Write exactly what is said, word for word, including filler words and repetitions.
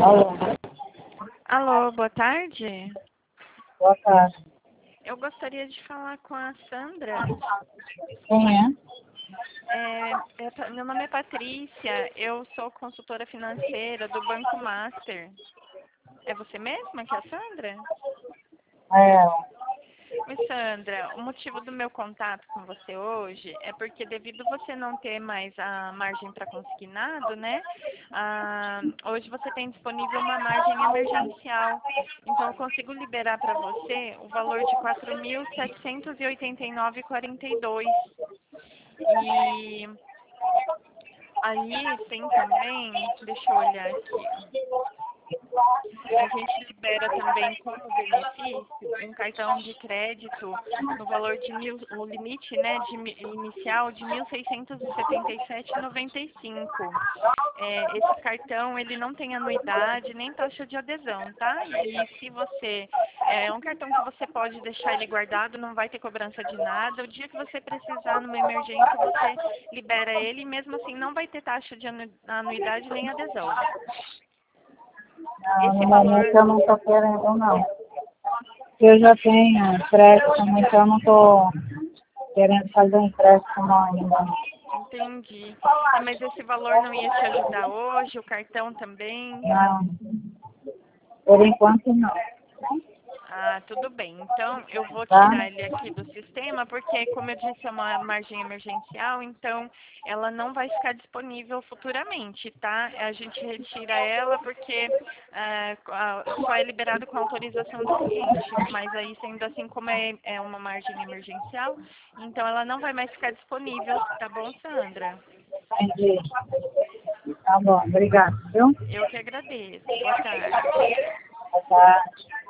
Alô, Alô, boa tarde. boa tarde. Eu gostaria de falar com a Sandra. Quem é? É, é pa- meu nome é Patrícia, eu sou consultora financeira do Banco Master. É você mesma que é a Sandra? É, Oi, Sandra, o motivo do meu contato com você hoje é porque devido você não ter mais a margem para consignado, né? Ah, hoje você tem disponível uma margem emergencial. Então eu consigo liberar para você o valor de quatro mil setecentos e oitenta e nove vírgula quarenta e dois. E aí tem também, deixa eu olhar aqui. A gente libera também como benefício um cartão de crédito no valor de mil, o limite, né, de mi- inicial de mil seiscentos e setenta e sete vírgula noventa e cinco. É, esse cartão ele não tem anuidade nem taxa de adesão, tá? E se você é um cartão que você pode deixar ele guardado, não vai ter cobrança de nada. O dia que você precisar numa emergência, você libera ele, e mesmo assim não vai ter taxa de anu- anuidade nem adesão. não, Esse no valor. momento eu não estou querendo, não. Eu já tenho empréstimo, então eu não estou querendo fazer empréstimo ainda. Entendi. É, mas esse valor não ia te ajudar hoje, o cartão também? Não, por enquanto não, Ah, tudo bem. Então, eu vou tá? tirar ele aqui do sistema, porque, como eu disse, é uma margem emergencial, então ela não vai ficar disponível futuramente, tá? A gente retira ela porque ah, a- só é liberado com autorização do cliente, mas aí, sendo assim, como é, é uma margem emergencial, então ela não vai mais ficar disponível, tá bom, Sandra? Entendi. Tá bom, obrigado, viu? Eu que agradeço. Boa tarde. Boa tarde.